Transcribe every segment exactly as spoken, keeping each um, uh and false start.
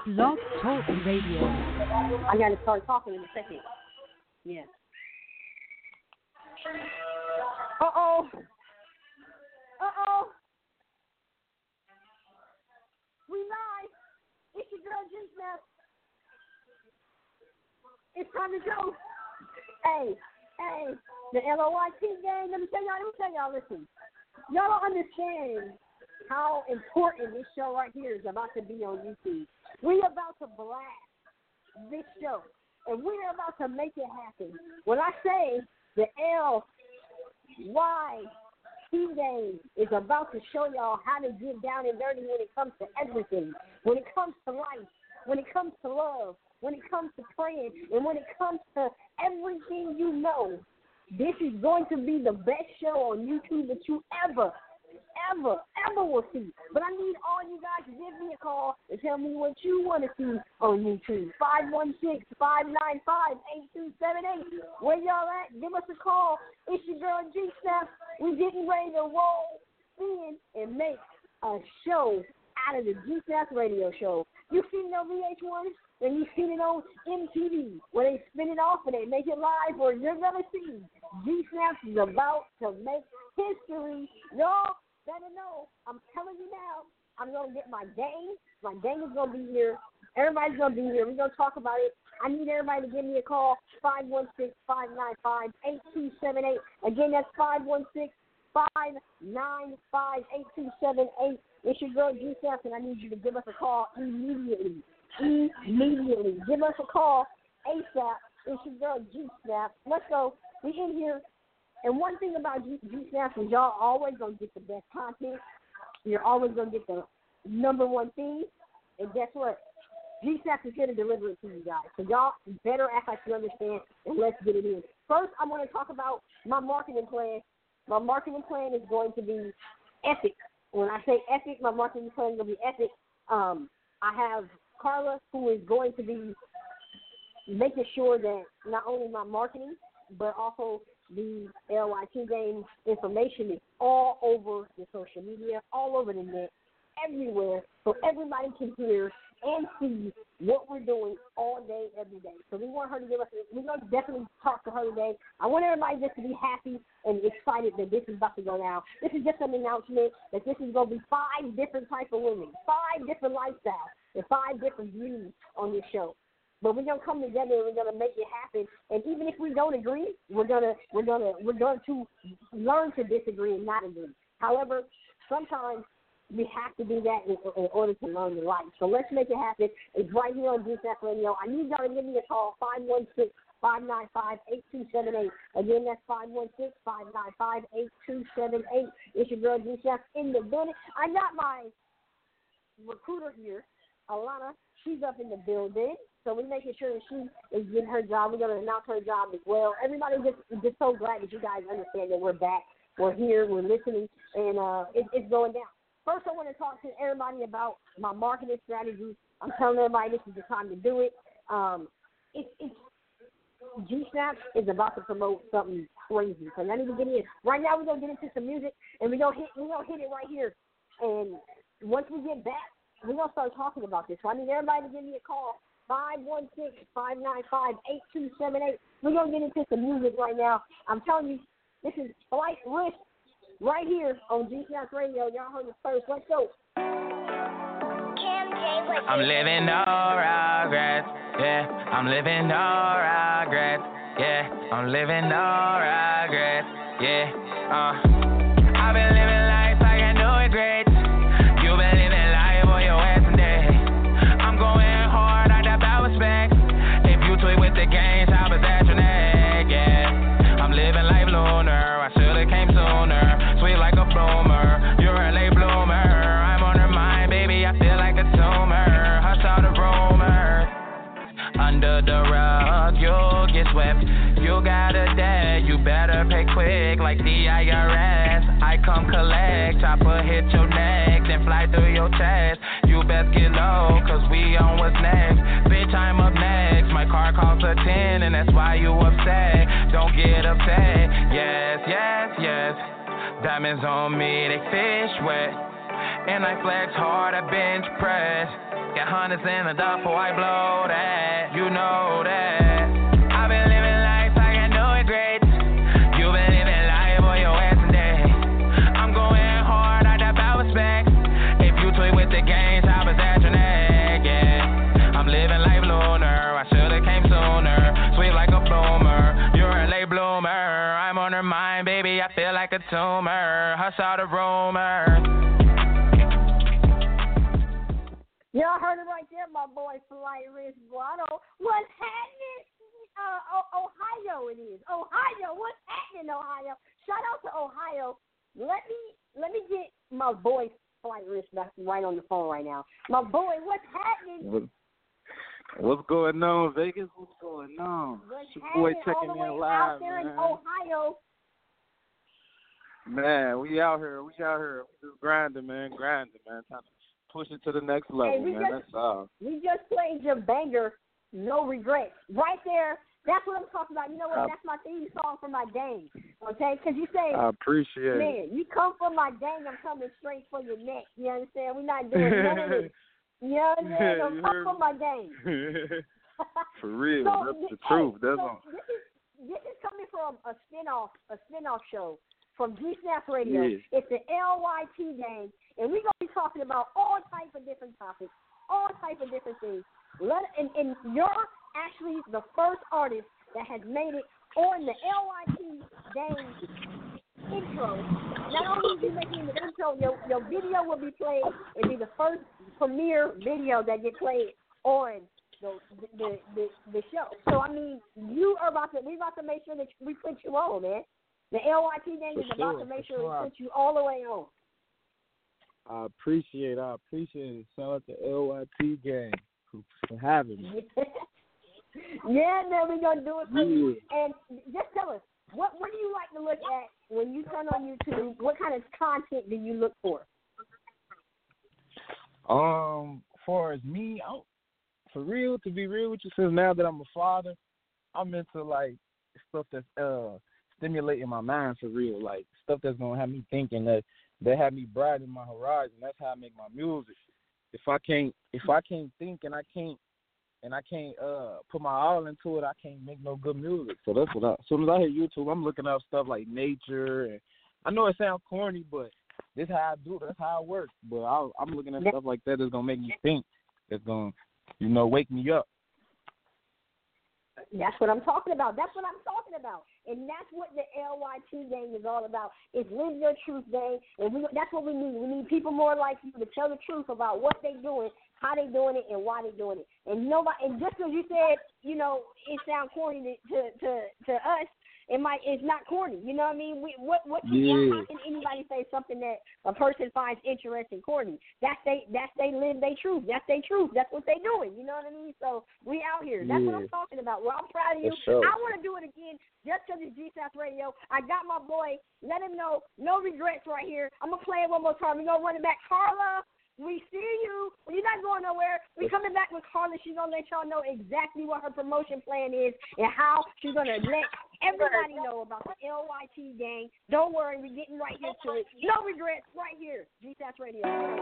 Blog Talk Radio. I got to start talking in a second. Yeah. Uh-oh. Uh-oh. We live. It's your girl, G-Snap. It's time to go. Hey, hey, the L O Y T gang, let me tell y'all, let me tell y'all, listen. Y'all don't understand how important this show right here is about to be on YouTube. We're about to blast this show, and we're about to make it happen. When I say the L Y T gang is about to show y'all how to get down and dirty when it comes to everything, when it comes to life, when it comes to love, when it comes to praying, and when it comes to everything you know, this is going to be the best show on YouTube that you ever, ever, ever will see. But I need all you guys to give me a call and tell me what you want to see on YouTube. five one six, five nine five, eight two seven eight. Where y'all at? Give us a call. It's your girl, G-Snap. We're getting ready to roll in and make a show out of the G-Snap radio show. You seen it on V H one? And you seen it on M T V where they spin it off and they make it live, or you're going to see G-Snaps is about to make history. Y'all better know. I'm telling you now, I'm going to get my gang. My gang is going to be here. Everybody's going to be here. We're going to talk about it. I need everybody to give me a call, five one six, five nine five, eight two seven eight. Again, that's five one six, five nine five, eight two seven eight. It's your girl, G-Snaps, and I need you to give us a call immediately. Immediately. Give us a call ASAP. It's your girl, G-Snap. Let's go. We in here. And one thing about G- G-Snap is y'all always going to get the best content. You're always going to get the number one thing. And guess what? G-Snap is here to deliver it to you guys. So y'all better act like you understand, and let's get it in. First, I want to talk about my marketing plan. My marketing plan is going to be epic. When I say epic, my marketing plan is going to be epic. Um, I have Carla, who is going to be making sure that not only my marketing, but also the L Y T game information is all over the social media, all over the net, everywhere, so everybody can hear and see what we're doing all day, every day. So we want her to give us, we're going to definitely talk to her today. I want everybody just to be happy and excited that this is about to go down. This is just an announcement that this is going to be five different types of women, five different lifestyles, and five different views on this show. But we're gonna come together and we're gonna make it happen. And even if we don't agree, we're gonna we're gonna we're going to learn to disagree and not agree. However, sometimes we have to do that in, in order to learn the life. So let's make it happen. It's right here on G-Snap Radio. I need y'all to give me a call, five one six, five nine five, eight two seven eight. Again, that's five one six, five nine five, eight two seven eight. It's your girl G-Snap in the building. I got my recruiter here, Alana. She's up in the building. So we're making sure that she is getting her job. We're going to announce her job as well. Everybody just just so glad that you guys understand that we're back. We're here. We're listening. And uh, it, it's going down. First, I want to talk to everybody about my marketing strategy. I'm telling everybody this is the time to do it. Um, it it's G-Snap is about to promote something crazy. So I need to get in. Right now, we're going to get into some music, and we're going to hit, we're gonna hit it right here. And once we get back, we're going to start talking about this. So I need everybody to give me a call, five one six, five nine five, eight two seven eight. We're going to get into some music right now. I'm telling you, this is Flight Risk right here on G-Snap Radio. Y'all heard it first. Let's go. I'm living no regrets, yeah. I'm living no regrets, yeah. I'm living no regrets, yeah. Uh, I've been living life like I know it's great. You've been living life on your ass today. I'm going hard, I got bad respect. If you tweet with the games, I was at your neck, yeah. I'm living life lunar, I should've came sooner. Sweet like a bloomer, you're a late bloomer. I'm on her mind, baby, I feel like a tumor. Hush all the rumors. Under the rug, you'll get swept. You got a debt, you better pay quick like the I R S. I come collect, chopper hit your neck, then fly through your chest. You best get low, cause we on what's next. Bitch, I'm up next, my car costs a ten, and that's why you upset. Don't get upset, yes, yes, yes. Diamonds on me, they fish wet. And I flex hard, I bench press. Got hundreds in the duffel, I blow that. You know that. I've been living life like I know it great. You've been living life on your ass and day. I'm going hard, I that bounce back. If you tweet with the games, I was at your neck, yeah. I'm living life lunar, I should've came sooner. Sweet like a boomer, you're a late bloomer. I'm on her mind, baby, I feel like a tumor. Hush all the rumors. Y'all heard it right there, my boy Flight Risk Guado. What's happening? Uh, o- Ohio it is. Ohio, what's happening, Ohio? Shout out to Ohio. Let me let me get my boy Flight Risk back right on the phone right now. My boy, what's happening? What's going on, Vegas? What's going on? What's your boy happening checking all the way in live, out there man. in Ohio? Man, we out here. We out here. We just grinding, man. Grinding, man. Trying to push it to the next level, Hey, we man. just- That's all. We just played your banger, No Regrets. Right there, that's what I'm talking about. You know what? I- That's my theme song for my gang, okay? Because you say, I appreciate it. man, you come from my gang, I'm coming straight for your neck. You understand? We're not doing none of this. You know what I'm saying? I'm You come heard from me? my gang. For real, So, that's the hey, truth. That's so on. this is this is coming from a spinoff, a spinoff show from G Snaps Radio. Yeah. It's the L Y T gang, and we're gonna be talking about all types of different topics, all types of different things. Let and, and you're actually the first artist that has made it on the L Y T gang intro. Not only are you making the intro, your your video will be played. It'll be the first premiere video that get played on the the the, the show. So I mean, you are about to we about to make sure that we put you on, man. The L Y T gang For is about sure, to make for sure sure. we put you all the way on. I appreciate it. I appreciate it. Shout out to L Y T gang for, for having me. Yeah, man, we're gonna do it for you. Yeah. And just tell us, what what do you like to look at when you turn on YouTube? What kind of content do you look for? Um, as far as me, I, for real, to be real with you, since now that I'm a father, I'm into like stuff that's uh stimulating my mind for real, like stuff that's gonna have me thinking, that that have me broaden my horizon. That's how I make my music. If I can't, if I can't think and I can't, and I can't uh put my all into it, I can't make no good music. So that's what I. As soon as I hear YouTube, I'm looking up stuff like nature, and I know it sounds corny, but this is how I do it. That's how I work. But I, I'm looking at stuff like that that's gonna make me think. That's gonna, you know, wake me up. That's what I'm talking about. That's what I'm talking about. And that's what the L Y T gang is all about. It's Live Your Truth gang. And we, that's what we need. We need people more like you to tell the truth about what they're doing, how they're doing it, and why they're doing it. And nobody, and just because you said, you know, it sounds corny to, to, to us, it might, it's not corny. You know what I mean? We, what, what can, Yeah. how can anybody say something that a person finds interesting corny? That's they, that's they live their truth. That's their truth. That's what they doing. You know what I mean? So we out here. That's Yeah. what I'm talking about. Well, I'm proud of you. For sure. I want to do it again just because it's G Snaps Radio. I got my boy. Let him know. No regrets right here. I'm going to play it one more time. We're going to run it back. Carla, we see you. You're not going nowhere. We're coming back with Carla. She's going to let y'all know exactly what her promotion plan is and how she's going to let everybody know about the L Y T gang. Don't worry. We're getting right here to it. No regrets right here. G Snaps Radio.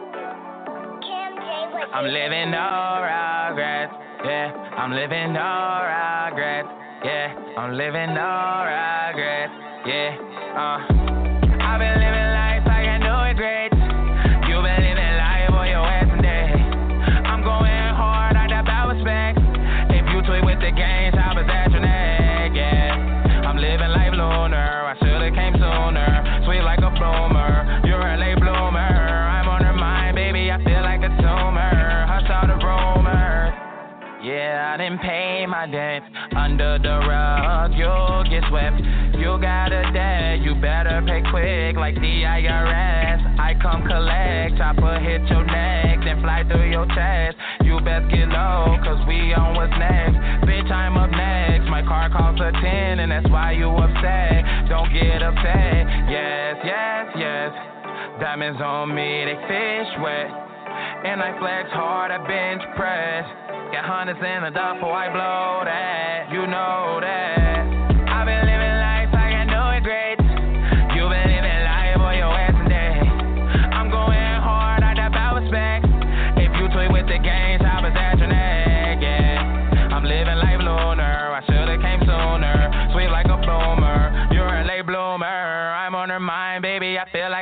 I'm living no regrets, yeah. I'm living no regrets, yeah. I'm living no regrets, yeah. Uh, I've been living life like I know it great. You've been living life on your ass and day. I'm going hard, I that bounce back. If you tweet with the games, I was at your neck, yeah. I'm living life lunar, I should've came sooner. Sweet like a bloomer, you're a late bloomer. I'm on her mind, baby, I feel like a tumor. Hush all the rumors. Yeah, I didn't pay my debt. Under the rug, you'll get swept. You got a debt, you better pay quick like the I R S. I come collect, chopper hit your neck, then fly through your chest. You best get low, cause we on what's next. Bitch, I'm up next, my car costs a ten, and that's why you upset. Don't get upset, yes, yes, yes. Diamonds on me, they fish wet. And I flex hard, I bench press. Got hundreds in the duffel, I blow that. You know that. I've been living life like I know it great. You've been living life on your ass and day. I'm going hard, I that bounce back. If you tweet with the games, I was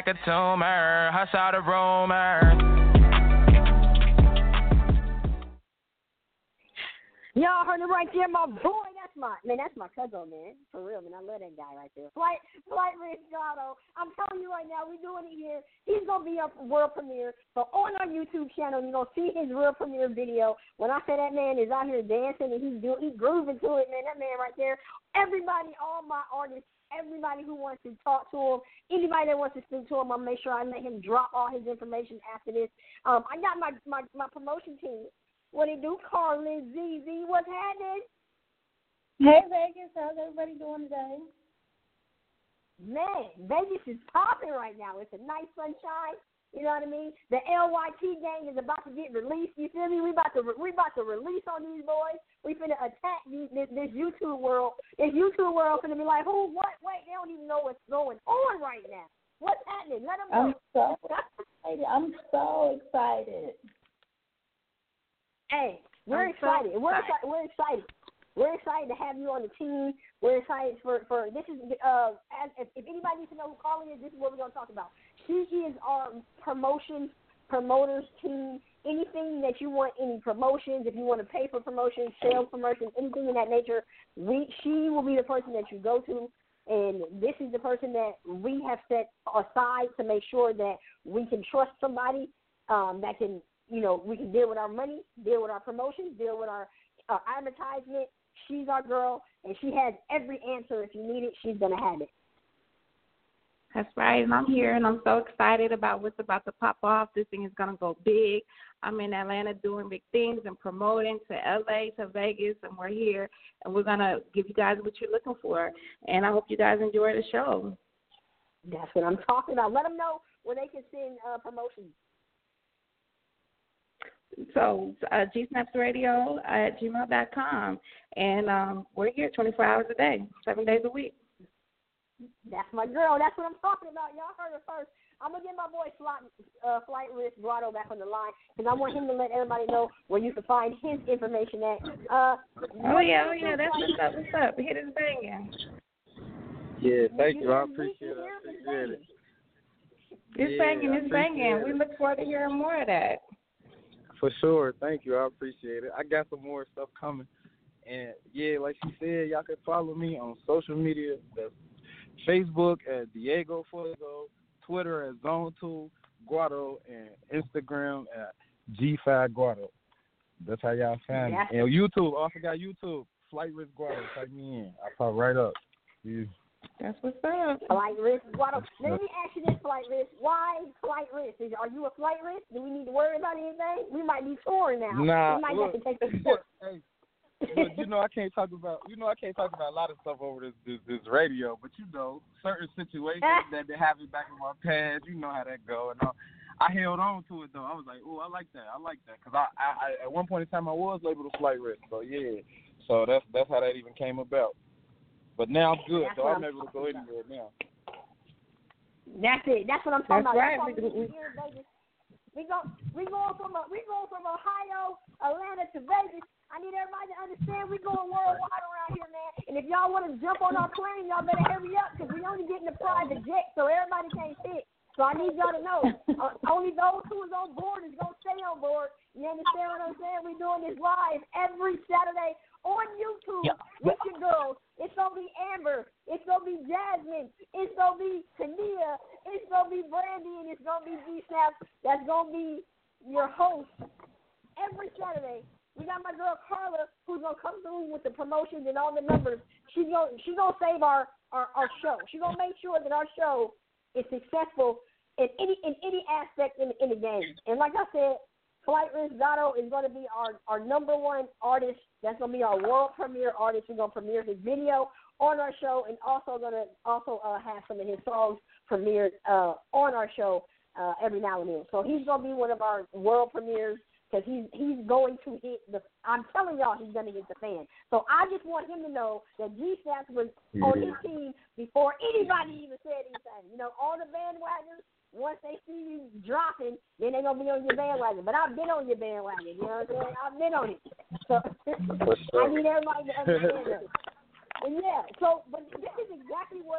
like a tumor. Hush all the rumors. Y'all heard it right there, my boy. That's my man. That's my cousin, man. For real, man. I love that guy right there. Flight, Flight Risk Gato. I'm telling you right now, we're doing it here. He's gonna be up world premiere. So on our YouTube channel, you're gonna see his world premiere video. When I say that man is out here dancing and he's doing, he's grooving to it, man. That man right there. Everybody, all my artists, everybody who wants to talk to him, anybody that wants to speak to him, I'll make sure I let him drop all his information after this. Um, I got my my, my promotion team. What it do, Carlin, Z Z, what's happening? Hey, Vegas, how's everybody doing today? Man, Vegas is popping right now. It's a nice sunshine. You know what I mean? The L Y T gang is about to get released. You feel me? We about to we about to release on these boys. We finna attack these, this, this YouTube world. This YouTube world finna be like, who, what? Wait, they don't even know what's going on right now. What's happening? Let them know. I'm so excited. I'm so excited. Hey, we're I'm excited. So we're excited. excited. We're excited. We're excited to have you on the team. We're excited for, for this is uh as if, if anybody needs to know who Carly is, this is what we're gonna talk about. She is our promotion promoters team. Anything that you want, any promotions, if you want to pay for promotions, sales promotions, anything in that nature, we she will be the person that you go to. And this is the person that we have set aside to make sure that we can trust somebody um, that can. You know, we can deal with our money, deal with our promotions, deal with our, our advertisement. She's our girl, and she has every answer. If you need it, she's going to have it. That's right, and I'm here, and I'm so excited about what's about to pop off. This thing is going to go big. I'm in Atlanta doing big things and promoting to L A, to Vegas, and we're here, and we're going to give you guys what you're looking for. And I hope you guys enjoy the show. That's what I'm talking about. Let them know where they can send uh, promotions. So uh, G Snaps Radio at gmail dot com, and um, we're here twenty-four hours a day, seven days a week. That's my girl. That's what I'm talking about. Y'all heard it first. I'm going to get my boy Flight, uh, Flight Risk Grotto back on the line, because I want him to let everybody know where you can find his information at. Uh, oh, yeah, oh, yeah, that's what's up, what's up. Hit it banging. Yeah, thank you. you I hear me? appreciate You it. hear I me? appreciate it. It's Yeah, banging, I it's banging. appreciate We it. look forward to hearing more of that. For sure. Thank you. I appreciate it. I got some more stuff coming. And, yeah, like she said, y'all can follow me on social media. That's Facebook at Diego Fuego, Twitter at Zone two Guado, and Instagram at G five Guado. That's how y'all find Yeah. me. And YouTube, I forgot YouTube, Flight Risk Guado. Type me in. I pop right up. Yeah. That's what's up. Flight Risk Guado. Let me ask you this, Flight Risk. Why Flight Risk? Is, are you a flight risk? Do we need to worry about anything? We might be touring now. Nah, we might look, have to take a trip. hey, look, you know I can't talk about you know I can't talk about a lot of stuff over this this, this radio, but you know certain situations that they have it back in my past, you know how that go, and all. I held on to it though. I was like, oh, I like that, I like that, because I, I, I at one point in time I was labeled a flight risk, so yeah, so that's that's how that even came about. But now I'm good, That's though. I'm what I'm able to go anywhere now. That's it. That's what I'm talking That's about. right. That's what we, here in Vegas. We go we going from a, we going from Ohio, Atlanta to Vegas. I need everybody to understand we going worldwide around here, man. And if y'all want to jump on our plane, y'all better hurry up, because we only getting a private jet, so everybody can't fit. So I need y'all to know, uh, only those who is on board is going to stay on board. You understand what I'm saying? We're doing this live every Saturday on YouTube Yeah. with your girls. It's going to be Amber. It's going to be Jasmine. It's going to be Tania. It's going to be Brandy, and it's going to be G-Snap. That's going to be your host every Saturday. We got my girl Carla, who's going to come through with the promotions and all the numbers. She's going she's gonna save our, our, our show. She's going to make sure that our show is successful in any in any aspect in, in the game. And like I said, Flight Risk Gato is going to be our, our number one artist. That's going to be our world premiere artist. We're going to premiere his video on our show, and also going to also uh, have some of his songs premiered uh, on our show uh, every now and then. So he's going to be one of our world premieres, because he's he's going to hit the. I'm telling y'all, he's going to hit the fan. So I just want him to know that G-Snaps was Yeah. on his team before anybody even said anything. You know, all the bandwagons, once they see you dropping, then they're going to be on your bandwagon. But I've been on your bandwagon, you know what I'm saying? I've been on it. So I need everybody to understand that. And yeah, so, but this is exactly what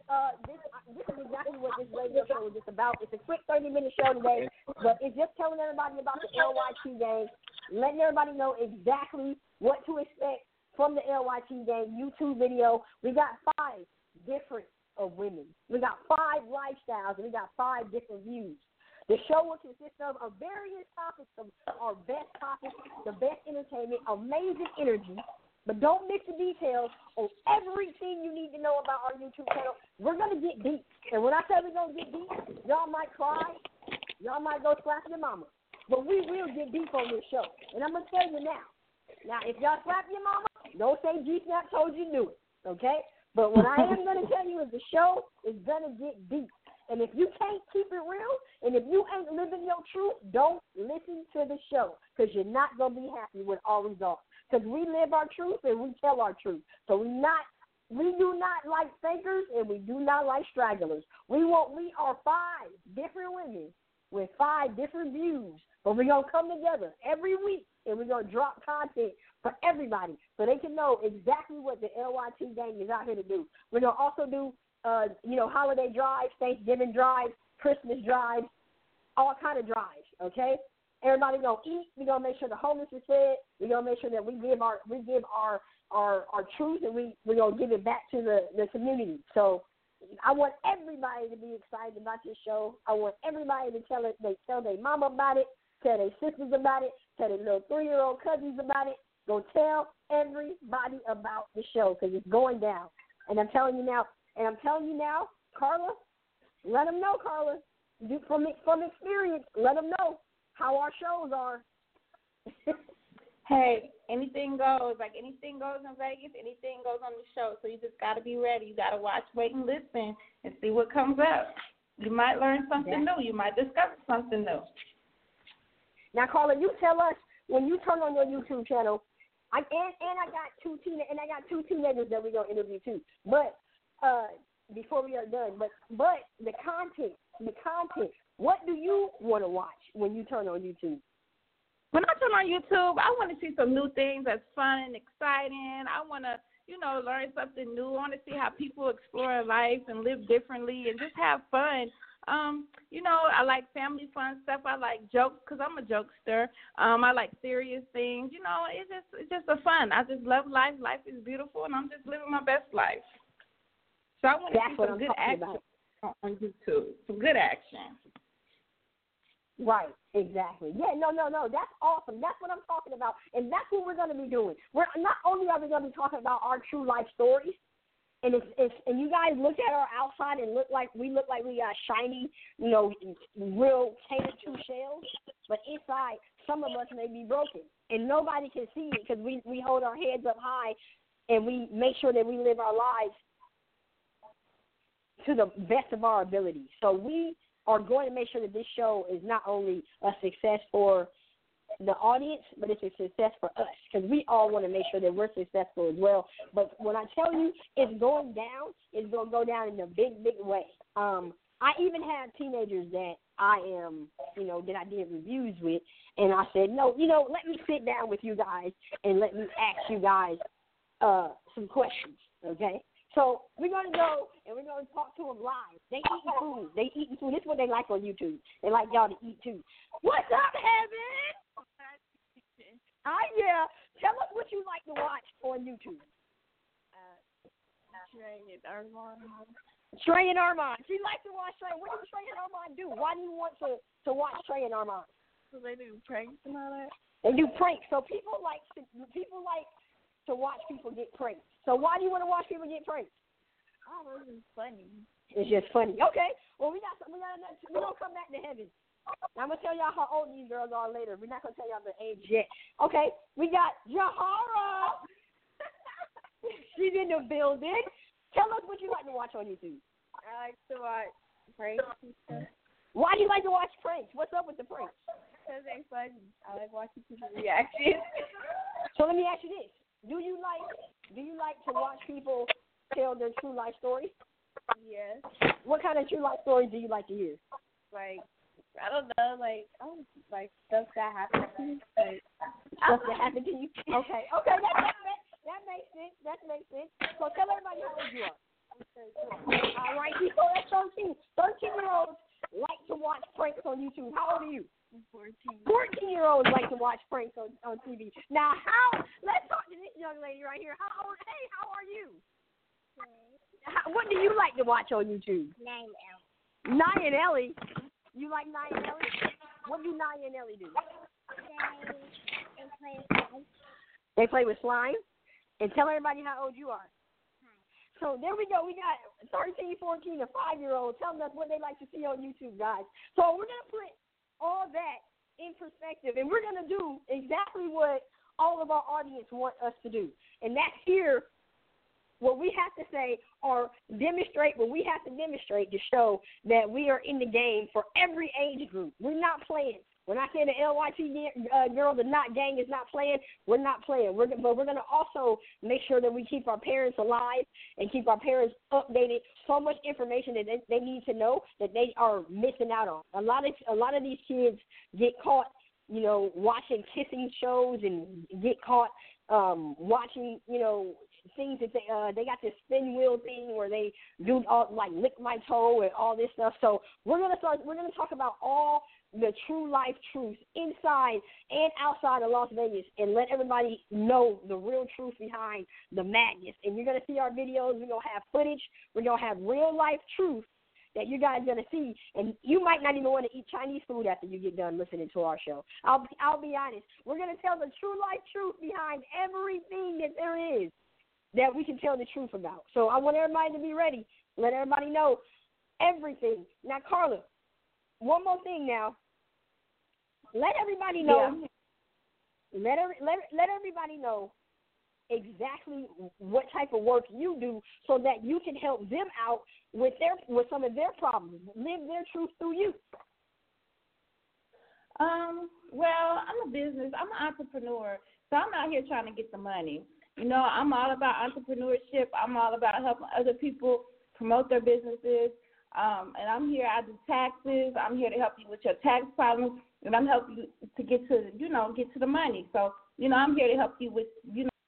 uh, this this is exactly what this radio show is just about. It's a quick thirty minute show today, but it's just telling everybody about the L Y T game, letting everybody know exactly what to expect from the L Y T game YouTube video. We got five different of women. We got five lifestyles, and we got five different views. The show will consist of, of various topics, of our best topics, the best entertainment, amazing energy. But don't miss the details on everything you need to know about our YouTube channel. We're going to get deep. And when I say we're going to get deep, y'all might cry. Y'all might go slap your mama. But we will get deep on this show. And I'm going to tell you now. Now, if y'all slap your mama, don't say G-Snap told you to do it. Okay? But what I am going to tell you is the show is going to get deep. And if you can't keep it real, and if you ain't living your truth, don't listen to the show because you're not going to be happy with our results. Because we live our truth and we tell our truth. So we not, we do not like fakers and we do not like stragglers. We want, we are five different women with five different views, but we're going to come together every week and we're going to drop content for everybody so they can know exactly what the L Y T gang is out here to do. We're going to also do Uh, you know, holiday drives, Thanksgiving drives, Christmas drives, all kind of drives, okay? Everybody gonna eat. We're gonna make sure the homeless is fed. We're gonna make sure that we give our we give our our, our truth and we we're gonna give it back to the, the community. So I want everybody to be excited about this show. I want everybody to tell it they tell their mama about it, tell their sisters about it, tell their little three year old cousins about it. Go tell everybody about the show because it's going down. And I'm telling you now. And I'm telling you now, Carla, let them know, Carla, you, from from experience, let them know how our shows are. Hey, anything goes. Like anything goes in Vegas, anything goes on the show. So you just got to be ready. You got to watch, wait, and listen and see what comes up. You might learn something yeah. new. You might discover something new. Now, Carla, you tell us when you turn on your YouTube channel. I and, and I got two teen and I got two teenagers that we're gonna interview too, but. Uh, before we are done, but but the content, the content. What do you want to watch when you turn on YouTube? When I turn on YouTube, I want to see some new things that's fun and exciting. I want to, you know, learn something new. I want to see how people explore life and live differently and just have fun. Um, you know, I like family fun stuff. I like jokes because I'm a jokester. Um, I like serious things. You know, it's just it's just a fun. I just love life. Life is beautiful, and I'm just living my best life. So I want to That's see some I'm good action about. on YouTube. Some good action. Right, exactly. Yeah, no, no, no. That's awesome. That's what I'm talking about. And that's what we're going to be doing. We're not only are we going to be talking about our true life stories, and if, if and you guys look at our outside and look like we look like we got shiny, you know, real Taylor two shells, but inside some of us may be broken, and nobody can see it because we, we hold our heads up high and we make sure that we live our lives to the best of our ability. So we are going to make sure that this show is not only a success for the audience, but it's a success for us because we all want to make sure that we're successful as well. But when I tell you it's going down, it's going to go down in a big, big way. Um, I even have teenagers that I am, you know, that I did reviews with, and I said, no, you know, let me sit down with you guys and let me ask you guys uh, some questions, okay? So we're going to go and we're going to talk to them live. They eating food. They eating food. This is what they like on YouTube. They like y'all to eat too. What's up, Heaven? Hi, yeah. Tell us what you like to watch on YouTube. Uh, Trey and Armand. Trey and Armand. She likes to watch Trey. What does Trey and Armand do? Why do you want to, to watch Trey and Armand? So they do pranks and all that? They do pranks. So people like to, people like to watch people get pranked. So why do you want to watch people get pranked? Oh, this is funny. It's just funny. Okay. Well, we got we got we're gonna come back to Heaven. I'm gonna tell y'all how old these girls are later. We're not gonna tell y'all the age yet. Okay. We got Jahara. She's in the building. Tell us what you like to watch on YouTube. I like to watch pranks and stuff. Why do you like to watch pranks? What's up with the pranks? Because they're funny. I like watching people's reactions. So let me ask you this. Do you like do you like to watch people tell their true life stories? Yes. What kind of true life stories do you like to hear? Like, I don't know, like, oh, like stuff that happened to me. Like, stuff that happened to you? Okay, okay, that, that, that, that makes sense. That makes sense. So tell everybody how old you are. All right, people, that's thirteen. thirteen-year-olds like to watch pranks on YouTube. How old are you? fourteen. fourteen-year-olds like to watch pranks on, on T V. Now, how, let's talk to this young lady right here. How old, hey, how are you? How, what do you like to watch on YouTube? Nine L. Nye and Ellie. You like Nye and Ellie? What do Nye and Ellie do? They, they play slime. They play with slime. And tell everybody how old you are. So there we go. We got thirteen, fourteen, and five-year-olds telling us what they like to see on YouTube, guys. So we're going to put all that in perspective, and we're going to do exactly what all of our audience want us to do. And that's here what we have to say or demonstrate what we have to demonstrate to show that we are in the game for every age group. We're not playing. When I say the L Y T uh, Girls Are Not Gang is not playing, we're not playing. We're, but we're going to also make sure that we keep our parents alive and keep our parents updated. So much information that they, they need to know that they are missing out on. A lot of a lot of these kids get caught, you know, watching kissing shows and get caught um, watching, you know, things that they uh, they got this spin wheel thing where they do all, like lick my toe and all this stuff. So we're gonna start. We're gonna talk about all the true life truths inside and outside of Las Vegas and let everybody know the real truth behind the madness. And you're going to see our videos. We're going to have footage. We're going to have real life truth that you guys are going to see. And you might not even want to eat Chinese food after you get done listening to our show. I'll, I'll be honest. We're going to tell the true life truth behind everything that there is that we can tell the truth about. So I want everybody to be ready. Let everybody know everything. Now, Carla, one more thing now. Let everybody know. Yeah. Let, let let everybody know exactly what type of work you do so that you can help them out with their with some of their problems. Live their truth through you. Um, well, I'm a business. I'm an entrepreneur, so I'm out here trying to get the money. You know, I'm all about entrepreneurship. I'm all about helping other people promote their businesses. Um, and I'm here, I do taxes. I'm here to help you with your tax problems, and I'm helping you to get to, you know, get to the money. So, you know, I'm here to help you with, you know,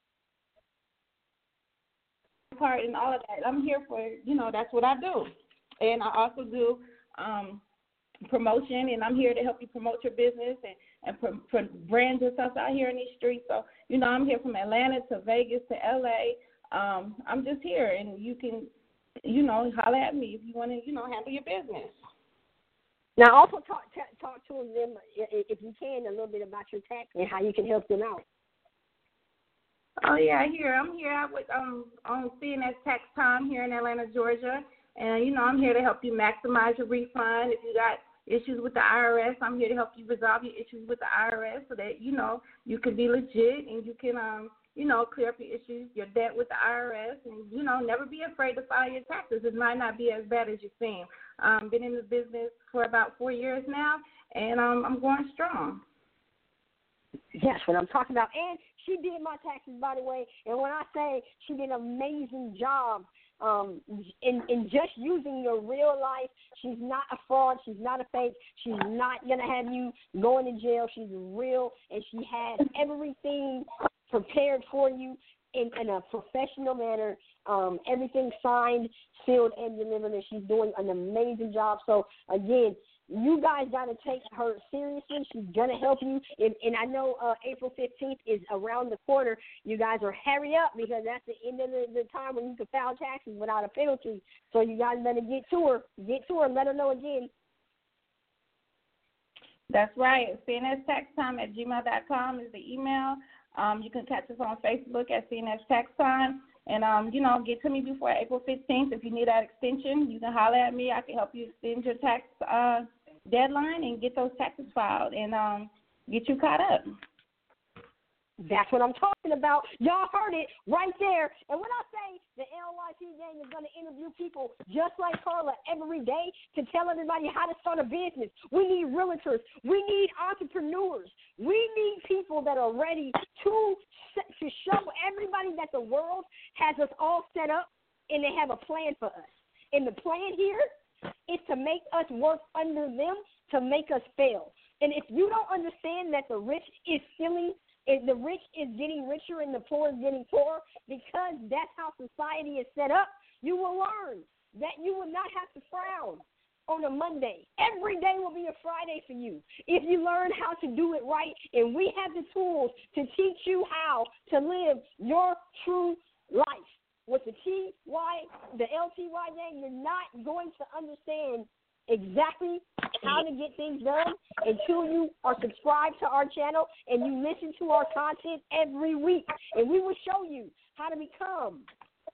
part and all of that. I'm here for, you know, that's what I do. And I also do um, promotion, and I'm here to help you promote your business and, and pro, pro brands and stuff out here in these streets. So, you know, I'm here from Atlanta to Vegas to L A. Um, I'm just here, and you can, you know, holler at me if you want to, you know, handle your business. Now, also talk t- talk to them, if you can, a little bit about your tax and how you can help them out. Oh, yeah, here. I'm here with um, on C N S Tax Time here in Atlanta, Georgia. And, you know, I'm here to help you maximize your refund. If you got issues with the I R S, I'm here to help you resolve your issues with the I R S so that, you know, you can be legit and you can, um, you know, clear up your issues, your debt with the I R S, and, you know, never be afraid to file your taxes. It might not be as bad as you seem. Um, been in the business for about four years now, and um, I'm going strong. Yes, what I'm talking about. And she did my taxes, by the way. And when I say she did an amazing job um, in, in just using your real life, she's not a fraud. She's not a fake. She's not going to have you going to jail. She's real, and she has everything prepared for you in, in a professional manner. Um, everything signed, sealed, and delivered, and she's doing an amazing job. So, again, you guys got to take her seriously. She's going to help you. And, and I know uh, April fifteenth is around the corner. You guys are hurry up because that's the end of the, the time when you can file taxes without a penalty. So you guys better get to her. Get to her and let her know again. That's right. C N S Tax Time at gmail dot com is the email. Um, you can catch us on Facebook at C N S Tax Time. And, um, you know, get to me before April fifteenth. If you need that extension, you can holler at me. I can help you extend your tax uh, deadline and get those taxes filed and um, get you caught up. That's what I'm talking about. Y'all heard it right there. And when I say the L Y T gang is going to interview people just like Carla every day to tell everybody how to start a business, we need realtors. We need entrepreneurs. We need people that are ready to, to show everybody that the world has us all set up and they have a plan for us. And the plan here is to make us work under them to make us fail. And if you don't understand that the rich is stealing, if the rich is getting richer and the poor is getting poorer, because that's how society is set up, You will learn that you will not have to frown on a Monday. Every day will be a Friday for you if you learn how to do it right, and we have the tools to teach you how to live your true life. With the T Y, the L T Y gang, you're not going to understand exactly how to get things done until you are subscribed to our channel and you listen to our content every week. And we will show you how to become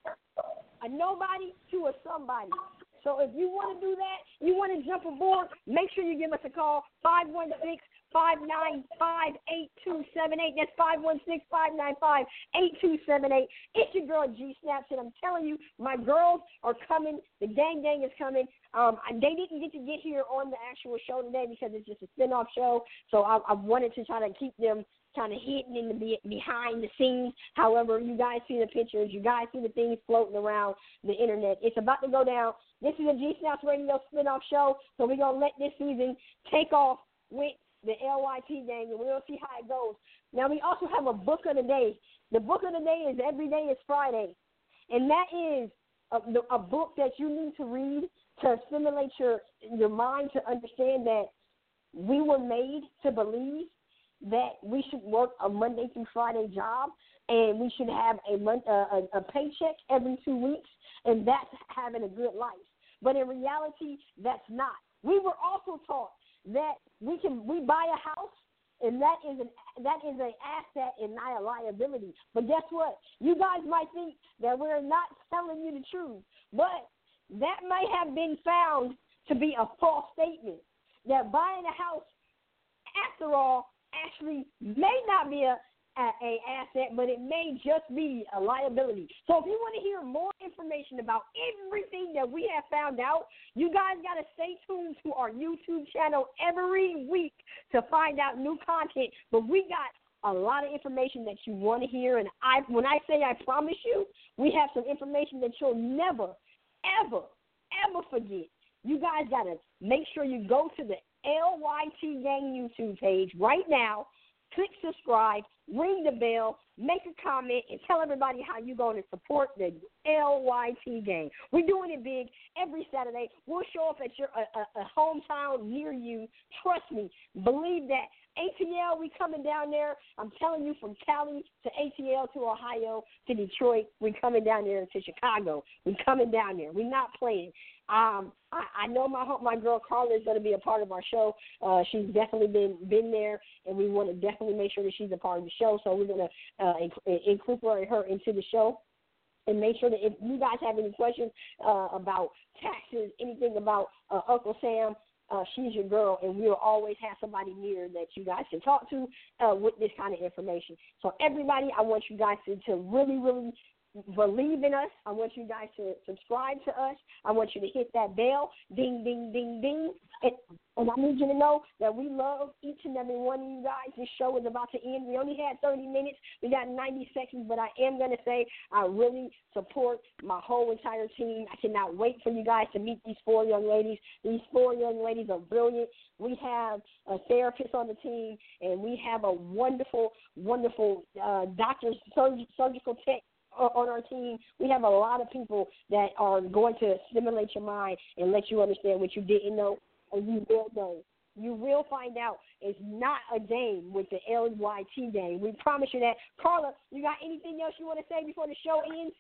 a nobody to a somebody. So if you want to do that, you want to jump aboard, make sure you give us a call, five one six, five nine five, eight two seven eight. That's five one six, five nine five, eight two seven eight. It's your girl G Snaps, and I'm telling you, my girls are coming. The gang gang is coming. Um, they didn't get to get here on the actual show today because it's just a spinoff show, so I, I wanted to try to keep them kind of hidden in the be- behind the scenes. However, you guys see the pictures. You guys see the things floating around the internet. It's about to go down. This is a G Snaps Radio spinoff show, so we're going to let this season take off with the L Y T gang, and we'll see how it goes. Now, we also have a book of the day. The book of the day is Every Day is Friday, and that is a, a book that you need to read to stimulate your, your mind to understand that we were made to believe that we should work a Monday through Friday job, and we should have a, month, uh, a, a paycheck every two weeks, and that's having a good life. But in reality, that's not. We were also taught that we can we buy a house, and that is an that is an asset and not a liability. But guess what? You guys might think that we're not telling you the truth, but that might have been found to be a false statement. That buying a house, after all, actually may not be a, a, a asset, but it may just be a liability. So if you want to hear more information about everything that we have found out, you guys got to stay tuned to our YouTube channel every week to find out new content. But we got a lot of information that you want to hear, and I, when I say I promise you, we have some information that you'll never, ever, ever forget. You guys got to make sure you go to the L Y T Gang YouTube page right now, click subscribe, ring the bell, make a comment, and tell everybody how you're going to support the L Y T Gang. We're doing it big every Saturday. We'll show up at your a, a, a hometown near you. Trust me. Believe that. A T L, we coming down there. I'm telling you, from Cali to A T L to Ohio to Detroit, we coming down there to Chicago. We coming down there. We're not playing. Um, I, I know my my girl Carla is going to be a part of our show. Uh, she's definitely been been there, and we want to definitely make sure that she's a part of the show. So we're going to uh, inc- incorporate her into the show. And make sure that if you guys have any questions uh, about taxes, anything about uh, Uncle Sam, uh, she's your girl, and we'll always have somebody near that you guys can talk to uh, with this kind of information. So everybody, I want you guys to, to really, really believe in us. I want you guys to subscribe to us. I want you to hit that bell, ding, ding, ding, ding. And, and I need you to know that we love each and every one of you guys. This show is about to end. We only had thirty minutes. We got ninety seconds, but I am going to say I really support my whole entire team. I cannot wait for you guys to meet these four young ladies. These four young ladies are brilliant. We have a therapist on the team, and we have a wonderful, wonderful uh, doctor's surg- surgical tech on our team. We have a lot of people that are going to stimulate your mind and let you understand what you didn't know, and you will know. You will find out it's not a game with the L Y T game. We promise you that. Carla, you got anything else you want to say before the show ends?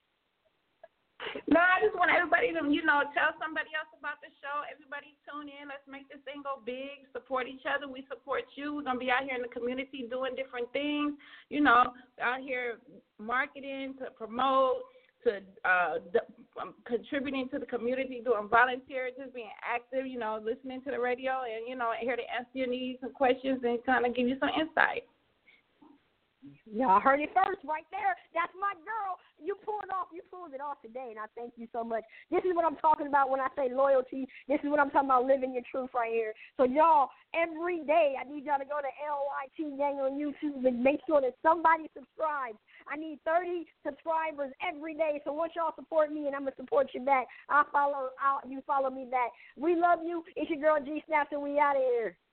No, I just want everybody to, you know, tell somebody else about the show. Everybody tune in. Let's make this thing go big. Support each other. We support you. We're going to be out here in the community doing different things, you know, out here marketing, to promote, to uh, d- um, contributing to the community, doing volunteer, just being active, you know, listening to the radio, and, you know, here to answer your needs and questions and kind of give you some insight. Y'all heard it first right there. That's my girl. You pulled it off. You pulled it off today, and I thank you so much. This is what I'm talking about when I say loyalty. This is what I'm talking about, living your truth right here. So, y'all, every day I need y'all to go to L Y T Gang on YouTube and make sure that somebody subscribes. I need thirty subscribers every day. So once y'all support me, and I'm going to support you back, I'll follow, I'll, you follow me back. We love you. It's your girl G Snaps, and we out of here.